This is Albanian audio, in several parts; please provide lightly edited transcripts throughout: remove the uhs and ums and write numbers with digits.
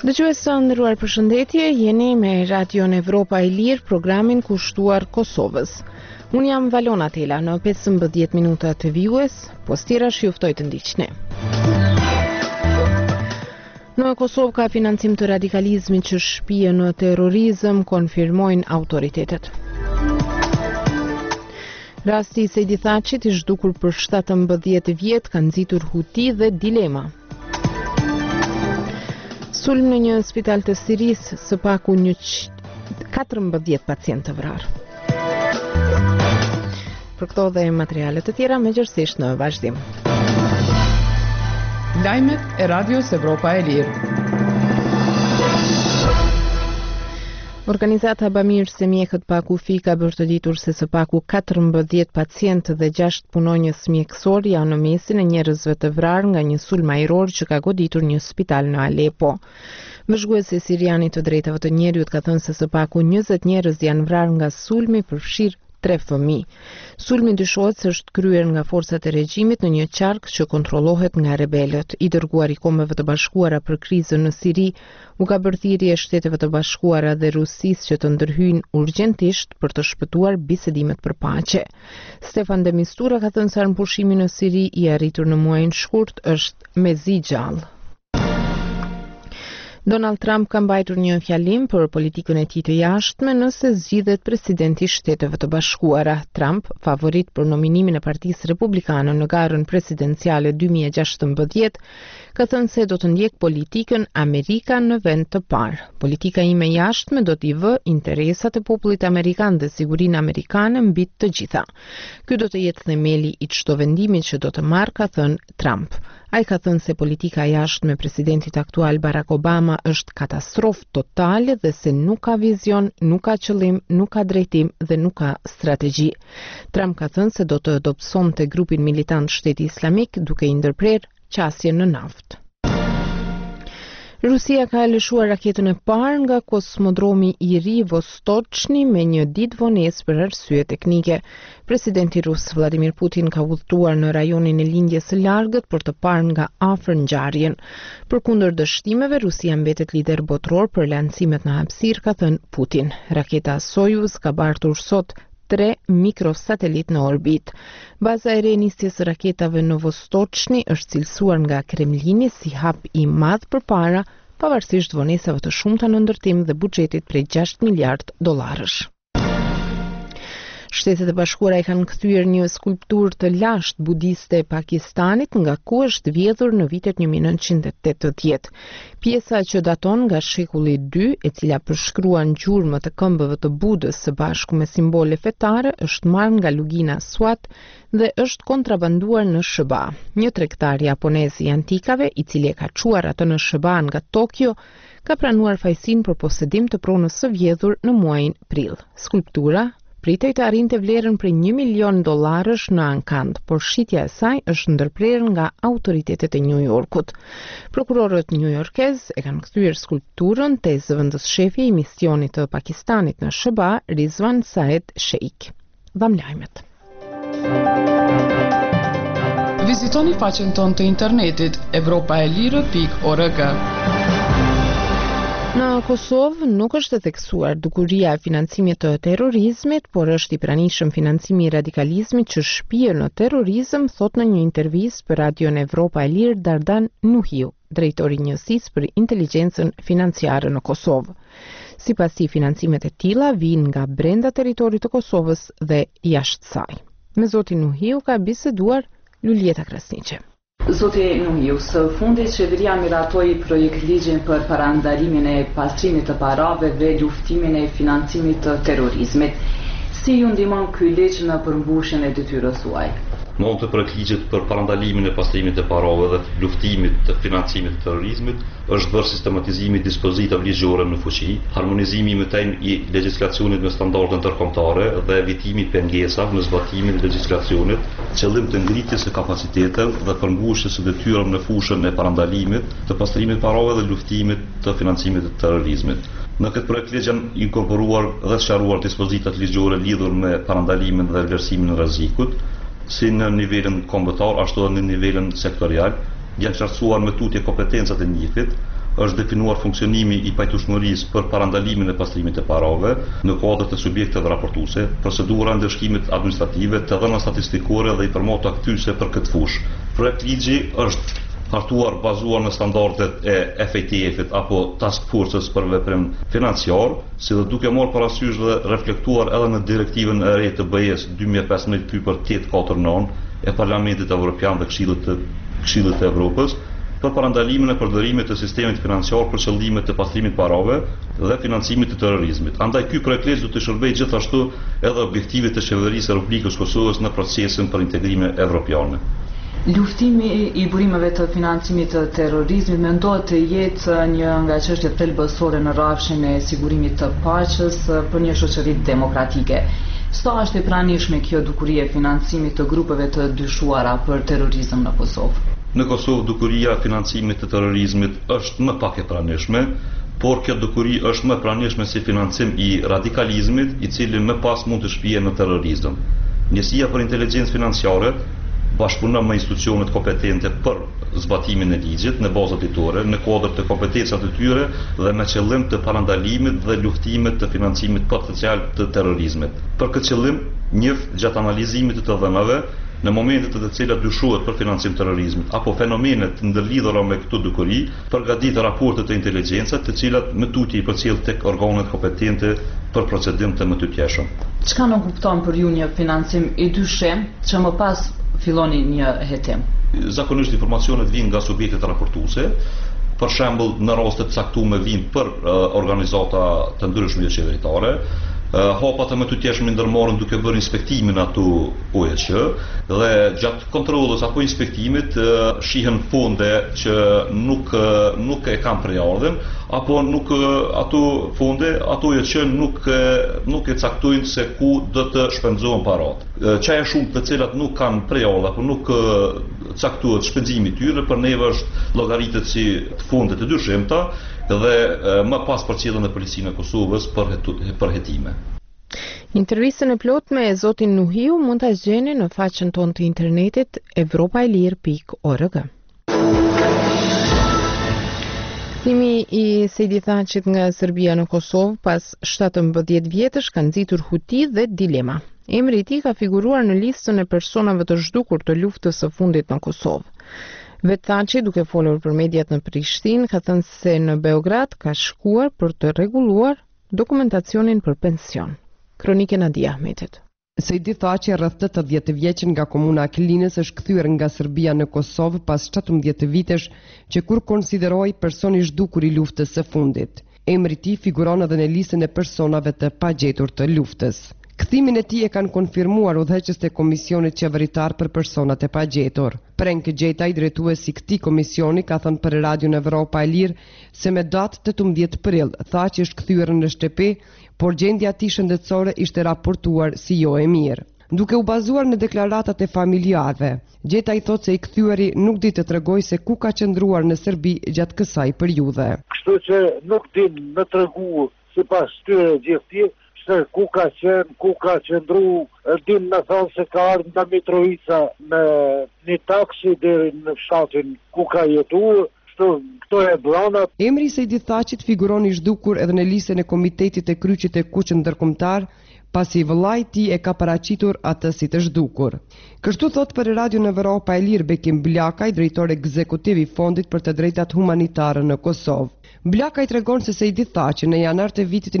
Dëgjues të nderuar, përshëndetje, jeni me Radion Evropa e Lirë, programin kushtuar Kosovës. Unë jam Valona Tela, në 15 minuta të vijues, postirash ju ftoj të ndiqni. Në Kosovë ka financim të radikalizmit që shpije në terrorizëm, konfirmojnë autoritetet. Rasti i Sejdi Thaçit i zhdukur për 17 vjet ka nxitur huti dhe dilema. Sulm në një spital të Sirisë, së paku 14 pacientë të vrarë. Për këto dhe materialet të tjera, megjithësisht në vazhdim. Lajmet e Radios Evropa e Lirë. Organizata bamirëse mjekët pa kufi ka bërë të ditur se së paku 14 pacientë dhe 6 punonjës mjekësor janë në mesin e njerëzve të vrarë nga një sulm ajror që ka goditur një spital në Alepo. Vëzhguesi siriani të drejtave të njerëzit ka thënë se së paku 20 njerëz janë vrarë nga sulmi, përfshirë 3 fëmijë. Sulmi dyshohet se është kryer nga forcat e regjimit në një qark që kontrollohet nga rebelët. I dërguar i Kombeve të Bashkuara për krizën në Siri u ka bërë thirrje Shteteve të Bashkuara dhe Rusisë që të ndërhyjnë urgjentisht për të shpëtuar bisedimet për paqe. Stefan de Mistura ka thënë se armëpushimi në Siri i arritur në muajin shkurt është mezi gjallë. Donald Trump ka mbajtur një fjalim për politikën e tij të jashtme nëse zgjidhet presidenti i Shteteve të Bashkuara. Trump, favorit për nominimin e Partisë Republikane në garën presidenciale 2016, ka thënë se do të ndjek politikën Amerika në vend të parë. Politika ime jashtme do t'i vë interesat e popullit amerikan dhe sigurinë amerikane mbi të gjitha. Ky do të jetë themeli i çdo vendimi që do të marr, ka thënë Trump. Ai ka thënë se politika jashtme e presidentit aktual Barack Obama është katastrofë totale dhe se nuk ka vizion, nuk ka qëllim, nuk ka drejtim dhe nuk ka strategji. Trump ka thënë se do të dobësonte grupin militant Shteti Islamik duke i ndërprerë qasjen në naftë. Rusia ka lëshuar raketën e parë nga kosmodromi i ri Vostochni me një ditë vonesë për arsye teknike. Presidenti rus Vladimir Putin ka udhëtuar në rajonin e lindjes së largët për të parë nga afër ngjarjen. Përkundër dështimeve, Rusia mbetet lider botror për lancimet në hapësirë, ka thënë Putin. Raketa Soyuz ka bartur sot 3 mikrosatelit në orbit. Baza e re e nisjes së raketave në Vostochni është cilësuar nga Kremlini si hap i madh përpara, pavarësisht vonesave të shumta në ndërtim dhe buxhetit prej 6 miliard dollarësh. Shtetet e Bashkuara i kanë kthyer një skulpturë të lashtë budiste e Pakistanit nga ku është vjedhur në vitet 1980. Pjesa që daton nga shekulli II, e cila përshkruan gjurmët e këmbëve të Budës së bashku me simbole fetare, është marrë nga lugina Swat dhe është kontrabanduar në SBA. Një tregtar japonez i antikave, i cili e ka çuar atë në SBA nga Tokyo, ka pranuar fajsinë për posedim të pronës së vjedhur në muajin prill. Skulptura pritej të arrinte vlerën prej $1 milion në ankand, por shitja e saj është ndërprerë nga autoritetet e New Yorkut. Prokurorët newyorkez e kanë kthyer skulpturën te zëvendëshefi i misionit të Pakistanit në SBA, Rizwan Saed Sheikh. Dham lajmet. Vizitoni faqen tonë të internetit evropaelire.org. Në Kosovë nuk është e theksuar dukuria e financimit të terrorizmit, por është i pranishëm financimi i radikalizmit që shpije në terrorizëm, thot në një intervistë për Radion Evropa e Lirë Dardan Nuhiu, drejtori i njësisë për inteligjencën financiare në Kosovë. Sipas tij, financimet e tilla vijnë nga brenda territorit të Kosovës dhe jashtë saj. Me zotin Nuhiu ka biseduar Luljeta Krasniqe. Zoti Nuhiu, së fundi qeveria miratoi projekt ligjin për parandalimin e pastrimit të parave dhe luftimin e financimit të terrorizmit. Si ju ndihmon ky ligj në përmbushjen e detyrës suaj? Në anë të projektligjit për parandalimin e pastrimit të parave dhe luftimit të financimit të terrorizmit, është bërë sistematizimi i dispozitave ligjore në fuqi, harmonizimi i mëtej i legjislacionit me standarde ndërkombëtare dhe evitimi i pengesave në zbatimin e legjislacionit, qëllim të ngritjes së kapacitetit dhe përmbushjes së detyrave në fushën e parandalimit të pastrimit të parave dhe luftimit të financimit të terrorizmit. Në këtë projekt ligj janë inkorporuar dhe sqaruar dispozitat ligjore lidhur me parandalimin dhe vlerësimin e rrezikut, si në nivelin kombëtar, ashtu edhe në nivelin sektorial, janë qartësuar me tutje kompetencat e njëfit, është definuar funksionimi i pajtueshmërisë për parandalimin e pastrimit të parave në kuadër të subjekteve raportuese, procedura ndëshkimit administrative, të dhëna statistikore dhe informata kthyese për këtë fushë. Projektligji është hartuar bazuar në standardet e FATF-it apo Task Forces për veprim financiar, si dhe duke marrë parasysh dhe reflektuar edhe në direktivën e re të BE-s 2015/849 e Parlamentit Evropian dhe Këshillit të Evropës për parandalimin e përdorimit të sistemit financiar për qëllime të pastrimit parave dhe financimit të terrorizmit. Andaj ky projektligj do të shërbejë gjithashtu edhe objektivit të qeverisë së Republikës Kosovës në procesin për integrime evropiane. Luftimi i burimeve të financimit të terrorizmit mendohet të jetë një nga çështjet thelbësore në rrafshin e sigurimit të paqes për një shoqëri demokratike. Sa është e pranishme kjo dukuri e financimit të grupeve të dyshuara për terrorizëm në Kosovë? Në Kosovë dukuria e financimit të terrorizmit është më pak e pranishme, por kjo dukuri është më pranishme si financim i radikalizmit, i cili më pas mund të shpije në terrorizëm. Njësia për inteligjencë financiare bashkëpunon me institucionet kompetente për zbatimin e ligjit në bazë ditore, në kuadër të kompetencave të tyre dhe me qëllim të parandalimit dhe luftimit të financimit potencial të terrorizmit. Për këtë qëllim, njëf gjatë analizimit të dhënave, në momentet të cilat dyshohet për financim terrorizmit apo fenomenet ndërlidhura me këtë dukuri, përgatit raporte të inteligjencës, të cilat më tutje i përcjell tek organet kompetente për procedim të mëtytjeshëm. Çka nuk kupton për ju një financim i dyshim që më pas filloni një hetim? Zakonisht informacionet vijnë nga subjektet raportuese, për shembull në raste të caktuara vijnë për organizata të ndryshme qeveritare. Hapat e mëtytjeshme ndërmarrën duke bërë inspektimin ato OEQ dhe gjatë kontrollës apo inspektimit shihen fonde që nuk e kanë përjardhën apo ato fonde ato që nuk e caktojnë se ku do të shpenzohen parat. Çaja shumë të cilat nuk kanë përjardhë apo nuk caktohet shpenzimi i tyre për neve është llogaritet si fonde të dyshimta dhe më pas përcjellën në policinë e Kosovës për hetime. Intervistën e plotme e zotin Nuhiu mund ta gjeni në faqen tonë të internetit evropaelir.org. Kthimi i Sejdi Thaçit nga Serbia në Kosovë pas 17 vjetësh ka nxitur huti dhe dilema. Emri i tij ka figuruar në listën e personave të zhdukur të luftës së fundit në Kosovë. Vetë Thaçi, duke folur për mediat në Prishtinë, ka thënë se në Beograd ka shkuar për të rregulluar dokumentacionin për pension. Kronike Nadia Ahmetit. Sejdi Thaçi, rreth 80 vjeç nga komuna e Klinës, është kthyer nga Serbia në Kosovë pas 17 vitesh që kur konsideroi person i zhdukur i luftës së fundit. Emri i tij figuron edhe në listën e personave të pagjetur të luftës. Kthimin e tij e kanë konfirmuar udhëheqësit e Komisionit Qeveritar për Personat e Pagjetur. Prenk Gjetaj, drejtuesi i këtij komisioni, ka thënë për Radion Evropa e Lirë se me datë 18 prill Thaçi është kthyer në shtëpi, por gjendja e tij shëndetësore ishte raportuar si jo e mirë. Duke u bazuar në deklaratat e familjarëve, Gjetaj thotë se i kthyeri nuk di të tregojë se ku ka qëndruar në Serbi gjatë kësaj periudhe. Kështu që nuk di më tregu sipas tyre gjithë se ku ka qenë, ku ka qëndru, dim në thonë se ka ardhë nga Mitrovica me një taksi deri në fshatin ku ka jetu, këto e blanat. Emri i Sejdi Thaçit figuron i zhdukur edhe në listën e Komitetit të Kryqit të Kuq ndërkombëtar, pasi vëllai i tij e ka paraqitur atë si të zhdukur. Kështu thot për Radion Evropa e Lirë Bekim Blakaj, drejtor ekzekutiv i Fondit për të Drejtat Humanitare në Kosovë. Blakaj tregon se Sejdi Thaçi në janar të vitit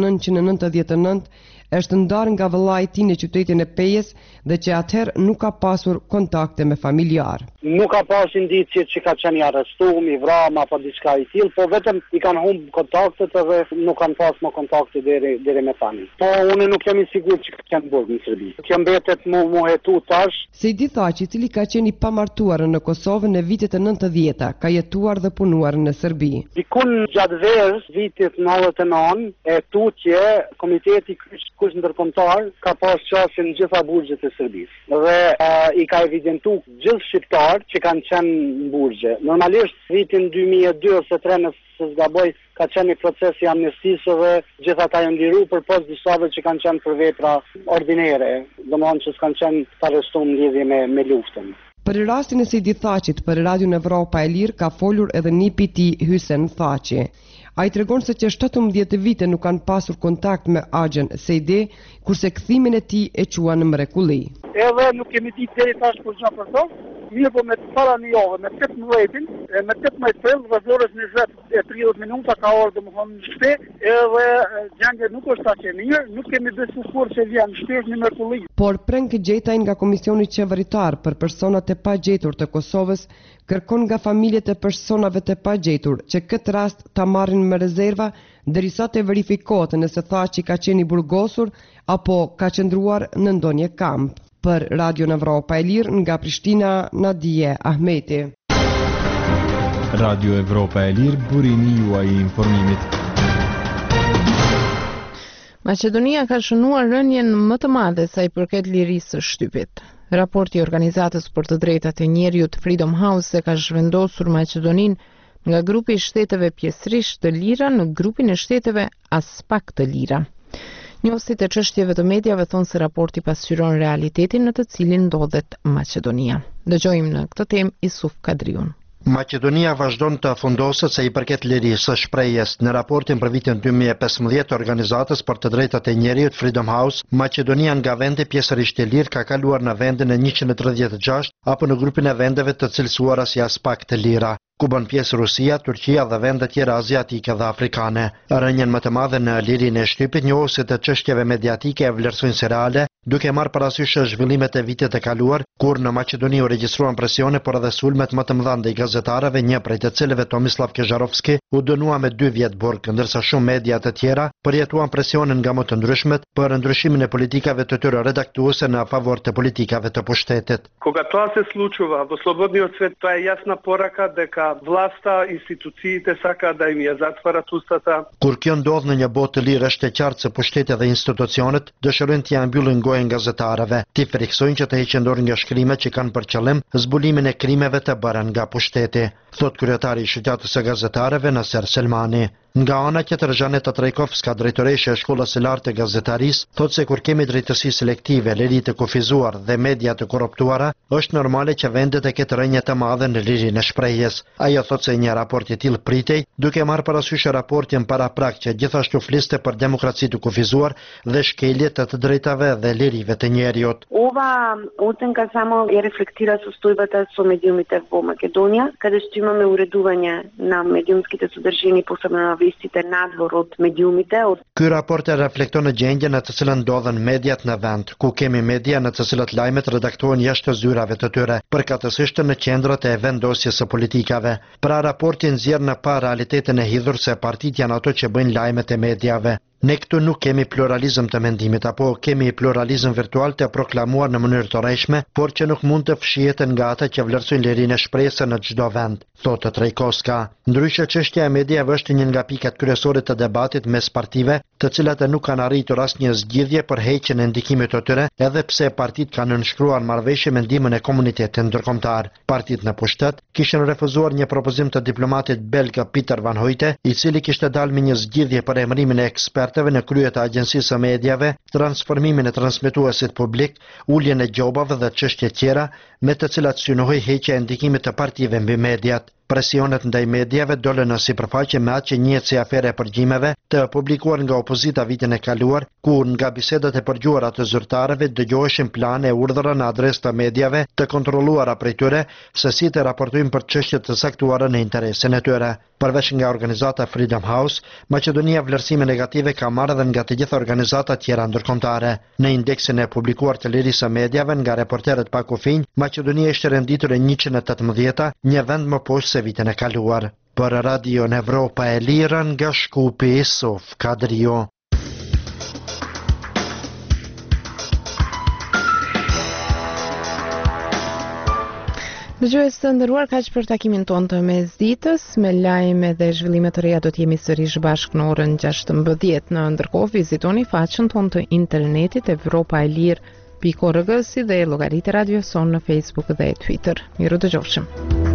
1999 është ndarë nga vëllai i tij në qytetin e Pejës dhe që atëherë nuk ka pasur kontakte me familjar. Nuk ka pas indicje që ka qenë i arrestuar, i vrarë apo diçka i tillë, po vetëm i kanë humbur kontaktet edhe nuk kanë pas më kontakte deri me tani. Po unë nuk jam i sigurt që kanë bërë në Serbi. Kjo mbetet mu hetu tash. Sejdi Thaçi, i cili ka qenë i pamartuar në Kosovë në vitet e 90-ta, ka jetuar dhe punuar në Serbi. Dikun gjatë verës vitit 99 e tutje Komiteti Kuq ndërkombëtar ka pas qasjen në gjitha burgjet e Serbisë dhe i ka evidentuar gjithë shqiptar që kanë qenë në burgje. Normalisht vitin 2002 ose 2003 nëse zgaboj ka qenë një proces i amnestisë dhe gjithë ata janë liru përpos disave që kanë qenë për vepra ordinere, domethënë që s'kan qenë të arrestuar në lidhje me luftën. Për rastin e Sejdi Thaqit për Radion Evropa e Lirë ka folur edhe nipi i tij Hysen Thaqi. Ai tregon se që 17 vite nuk kanë pasur kontakt me Axhen Sejdi, kurse kthimin e tij e quan mrekulli. Edhe nuk kemi ditë deri tash për çfarë për to. Mirë po me para një javë, me 18-in, me 18 prill, vazhdorës 20-30 minuta ka orë domethënë në shtëpi, edhe gjendja nuk është aq e mirë, nuk kemi besuar se vjen shpesh në mrekulli. Por preng Gjetaj nga Komisioni Qeveritar për personat e pagjetur të Kosovës kërkon nga familjet e personave të pagjetur që këtë rast ta marrin me rezerva derisa të verifikohet nëse Thaqi ka qenë i burgosur apo ka qëndruar në ndonjë kamp. Për Radio Evropa e Lirë nga Prishtina, Nadije Ahmeti. Radio Evropa e Lirë, burimi juaj i informimit. Maqedonia ka shënuar rënien më të madhe sa i përket lirisë së shtypit. Raporti i Organizatës për të Drejtat e Njeriut Freedom House ka zhvendosur Maqedoninë nga grupi i shteteve pjesërisht të lira në grupin e shteteve as pak të lira. Njohësit e çështjeve të mediave thonë se raporti pasqyron realitetin në të cilin ndodhet Maqedonia. Dëgjojmë në këtë temë Isuf Kadriun. Maqedonia vazhdon të afundoset se i përket lirisë së shprehjes. Në raportin për vitin 2015 të Organizatës për të Drejtat e Njeriut Freedom House, Maqedonia nga vende pjesërisht e lirë ka kaluar në vendin e 136 apo në grupin e vendeve të cilësuara si as pak të lira, ku bën pjesë Rusia, Turqia dhe vende tjera aziatike dhe afrikane. Rënien më të madhe në lirinë e shtypit njohësit e çështjeve mediatike e vlerësojnë se reale, duke marrë parasysh zhvillimet e vitet e kaluar, kur në Maqedoni u regjistruan presione por edhe sulmet më të mëdha ndaj gazetarëve, një prej të cilëve Tomislav Kezharovski u dënua me 2 vjet burg, ndërsa shumë media të tjera përjetuan presionin nga më të ndryshmet për ndryshimin e politikave të tyre redaktuese në favor të politikave të pushtetit. Кога тоа се случува во слободниот свет, тоа е јасна порака дека власта, институциите сакаат да им ја затварат устата. Kur kjo ndodh në një botë të lirë, është e qartë se pushteti dhe institucionet dëshirojnë t'ia mbyllin gojën gazetarëve, t'i friksojnë që të heqin dorë nga shkrimet që kanë për qëllim zbulimin e krimeve të bëra nga pushteti, thot kryetari i Shoqatës së Gazetarëve Naser Selmani. Nga ana tjetër, Zhaneta Trajkovska, drejtoresha e Shkollës së Lartë të Gazetarisë, thotë se kur kemi drejtësi selektive, liri të kufizuar dhe media të korruptuara, është normale që vendet të ketë rënje të madhe në lirinë e shprehjes. Ajo thotë se një raport i tillë pritej, duke marrë parasysh raportin paraprak që gjithashtu fliste për demokraci të kufizuar dhe shkelje të drejtave dhe lirive të njeriut. Ова оценка само ја рефлектира состојбата со медиумите во Македонија, каде што имаме уредување на медиумските содржини, посебно на вестите надвор од медиумите. Ky raport e reflekton në gjendjen në të cilën ndodhen mediat në vend, ku kemi media në të cilat lajmet redaktohen jashtë zyrave të tyre, përkatësisht në qendrat e vendosjes së politikave. Pra raporti nxjerr në pa realitetin e hidhur se partitë janë ato që bëjnë lajmet e mediave. Ne këtu nuk kemi pluralizëm të mendimit, apo kemi pluralizëm virtual të proklamuar në mënyrë të rrejshme, por që nuk mund të fshiheten nga ata që vlerësojnë lirinë e shprehjes në çdo vend, thotë Trajkovska. Ndryshe, çështja e mediave është një nga pikat kryesore të debatit mes partive, të cilat nuk kanë arritur asnjë zgjidhje për heqjen e ndikimit të tyre, edhe pse partitë kanë nënshkruar marrëveshje me ndihmën e komunitetit ndërkombëtar. Partitë në pushtet kishin refuzuar një propozim të diplomatit belg Pieter van Hoyte, i cili kishte dalë me një zgjidhje për emërimin e ekspertëve në krye të agjencisë së mediave, transformimin e transmetuesit publik, uljen e gjobave dhe çështje tjera, me të cilat synohej heqja e ndikimit të partive mbi mediat. Presionet ndaj mediave dolën në sipërfaqe me atë që njihet si afere e përgjimeve të publikuar nga opozita vitin e kaluar, ku nga bisedat e përgjuara të zyrtarëve dëgjoheshin plane e urdhra në adresë të mediave të kontrolluara prej tyre se si të raportojnë për çështje të saktuara në interesin e tyre. Përveç nga organizata Freedom House, Maqedonia vlerësime negative ka marrë edhe nga të gjitha organizatat tjera ndërkombëtare. Në indeksin e publikuar të lirisë së mediave nga Reporterët pa kufinj, Maqedonia ishte renditur e 118, një vend më poshtë se vitin e kaluar. Për Radio Evropa e Lirë nga Shkupi, Isuf Kadrio. Dëgjues të nderuar, kaq për takimin tonë të mesditës. Me lajme dhe zhvillime të reja do të jemi sërish bashkë në orën 16. Në ndërkohë vizitoni faqen tonë të internetit evropaelir.org si dhe llogaritë Radio Son në Facebook dhe Twitter. Miru dëgjofshëm.